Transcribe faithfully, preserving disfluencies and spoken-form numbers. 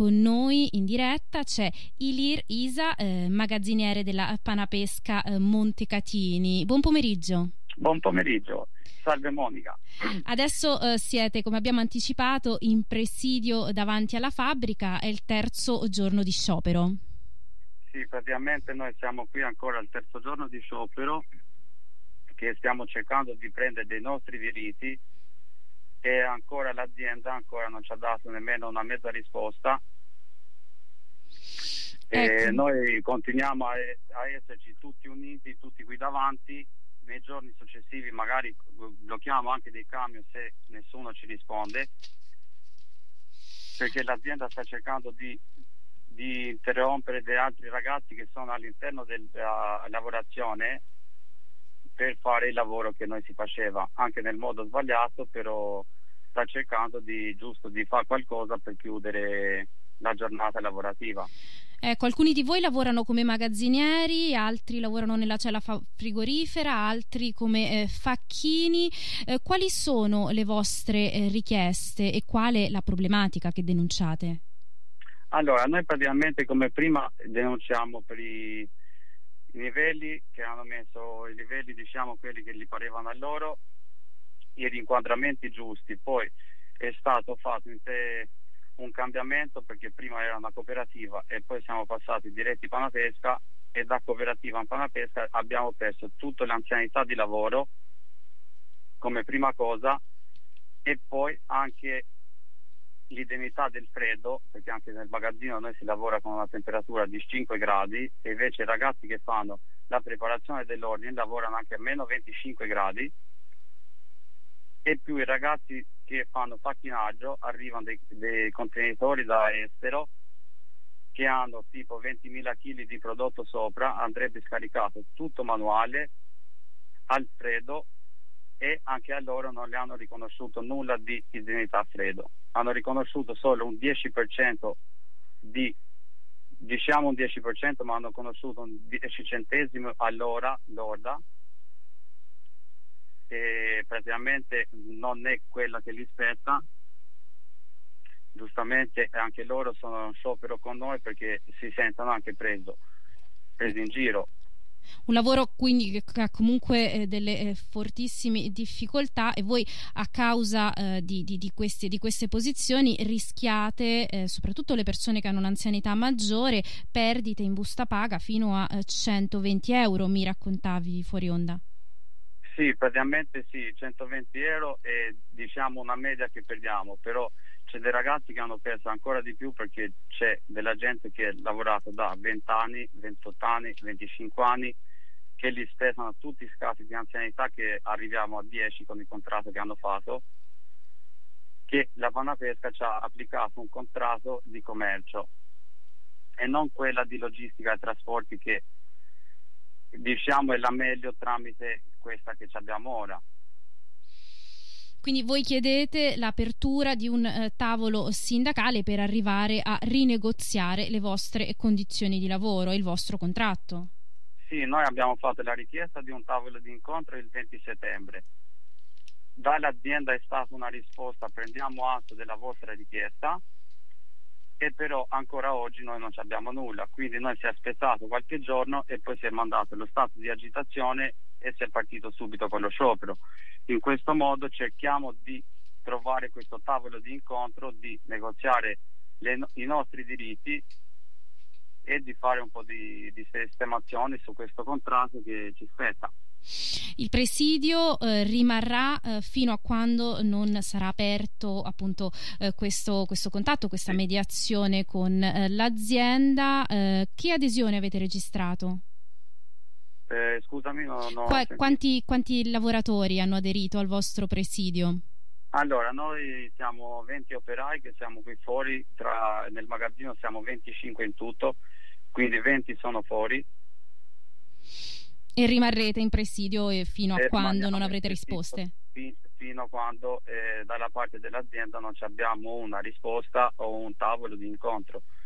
con noi in diretta c'è Ilir Isa, eh, magazziniere della Panapesca eh, Montecatini. Buon pomeriggio. Buon pomeriggio, salve Monica. Adesso eh, siete, come abbiamo anticipato, in presidio davanti alla fabbrica, è il terzo giorno di sciopero. Sì, praticamente noi siamo qui ancora al terzo giorno di sciopero, che stiamo cercando di prendere dei nostri diritti e ancora l'azienda ancora non ci ha dato nemmeno una mezza risposta. Ecco. E noi continuiamo a, a esserci tutti uniti, tutti qui davanti. Nei giorni successivi magari blocchiamo anche dei camion se nessuno ci risponde, perché l'azienda sta cercando di, di interrompere degli altri ragazzi che sono all'interno della lavorazione per fare il lavoro che noi si faceva, anche nel modo sbagliato, però sta cercando di giusto di fare qualcosa per chiudere la giornata lavorativa. Ecco, alcuni di voi lavorano come magazzinieri, altri lavorano nella cella frigorifera, altri come eh, facchini. Eh, quali sono le vostre eh, richieste e qual è la problematica che denunciate? Allora, noi praticamente come prima denunciamo per i, i livelli che hanno messo, i livelli diciamo quelli che gli parevano a loro, i rinquadramenti giusti. Poi è stato fatto in te un cambiamento, perché prima era una cooperativa e poi siamo passati diretti Panapesca, e da cooperativa in Panapesca abbiamo perso tutta l'anzianità di lavoro come prima cosa, e poi anche l'indennità del freddo, perché anche nel magazzino noi si lavora con una temperatura di cinque gradi e invece i ragazzi che fanno la preparazione dell'ordine lavorano anche a meno venticinque gradi, e più i ragazzi che fanno facchinaggio, arrivano dei, dei contenitori da estero che hanno tipo ventimila chili di prodotto sopra, andrebbe scaricato tutto manuale al freddo, e anche a loro non le hanno riconosciuto nulla di indennità freddo, hanno riconosciuto solo un dieci per cento di, diciamo un dieci per cento, ma hanno conosciuto un dieci centesimi all'ora lorda, e praticamente non è quella che li spetta. Giustamente anche loro sono in sciopero con noi perché si sentono anche preso, presi in giro. Un lavoro quindi che ha comunque eh, delle eh, fortissime difficoltà, e voi a causa eh, di, di, di, queste, di queste posizioni rischiate, eh, soprattutto le persone che hanno un'anzianità maggiore, perdite in busta paga fino a eh, centoventi euro, mi raccontavi fuori onda. Sì, praticamente sì, centoventi euro è diciamo una media che perdiamo, però c'è dei ragazzi che hanno perso ancora di più, perché c'è della gente che ha lavorato da venti anni, ventotto anni, venticinque anni, che li spesano tutti scafi di anzianità, che arriviamo a dieci con il contratto che hanno fatto, che la Panapesca ci ha applicato un contratto di commercio e non quella di logistica e trasporti, che diciamo è la meglio tramite questa che abbiamo ora. Quindi voi chiedete l'apertura di un eh, tavolo sindacale per arrivare a rinegoziare le vostre condizioni di lavoro, il vostro contratto? Sì, noi abbiamo fatto la richiesta di un tavolo di incontro il venti settembre. Dall'azienda è stata una risposta: prendiamo atto della vostra richiesta, e però ancora oggi noi non abbiamo nulla. Quindi noi si è aspettato qualche giorno e poi si è mandato lo stato di agitazione e si è partito subito con lo sciopero. In questo modo cerchiamo di trovare questo tavolo di incontro, di negoziare le, i nostri diritti e di fare un po' di, di sistemazione su questo contratto che ci spetta. Il presidio eh, rimarrà eh, fino a quando non sarà aperto appunto eh, questo, questo contatto, questa sì. mediazione con eh, l'azienda. Eh, che adesione avete registrato? Eh, scusami, no, no, Qua, quanti, quanti lavoratori hanno aderito al vostro presidio? Allora, noi siamo venti operai che siamo qui fuori, tra, nel magazzino siamo venticinque in tutto, quindi venti sono fuori. E rimarrete in presidio e fino a e quando non avrete risposte? Fino, fino a quando eh, dalla parte dell'azienda non abbiamo una risposta o un tavolo di incontro.